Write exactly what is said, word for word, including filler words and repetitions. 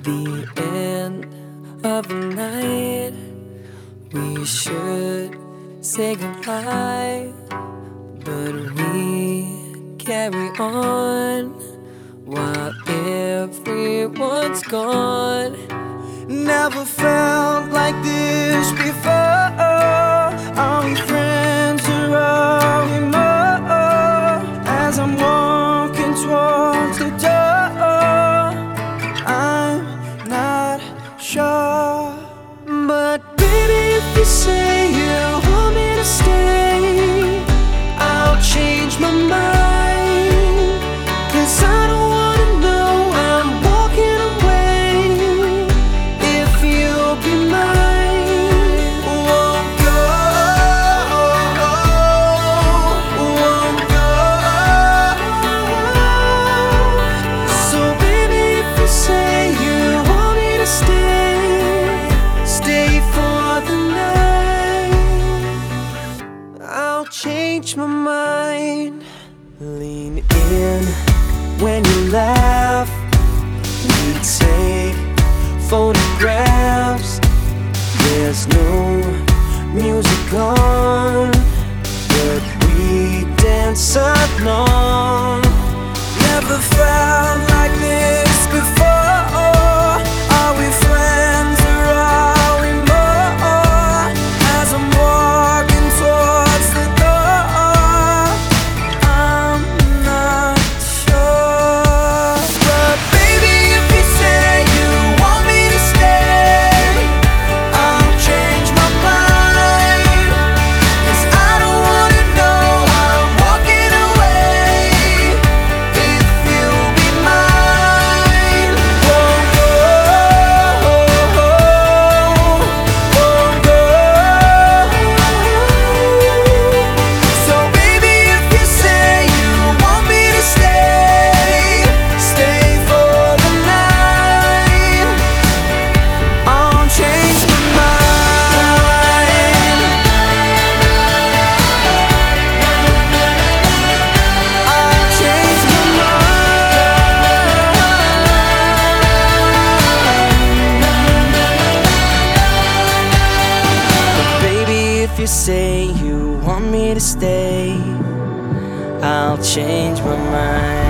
the end of the night, we should say goodbye, but we carry on while everyone's gone. Never felt like this before. Are we friends or are we more? As I'm walking towards the door, I'm not sure. But baby, if you say you want me to stay, I'll change my mind. 'Cause I don't wanna know I'm walking away if you'll be mine. Won't go, won't go. So baby, if you say you want me to stay, stay for the night. I'll change my mind. Lean in when you laugh. We take photographs. There's no music on, but we dance along. Never felt like this before. Are we friends or are we more? As I'm walking towards the door, I'm not sure. But baby, if you say you want me to stay, I'll change my mind. 'Cause I don't wanna know I'm walking away if you'll be mine. Won't go, won't go. So baby, if you say you want me to stay, stay for the night. I'll change my mind. I'll change my mind. But baby, if you say you want me to stay, I'll change my mind.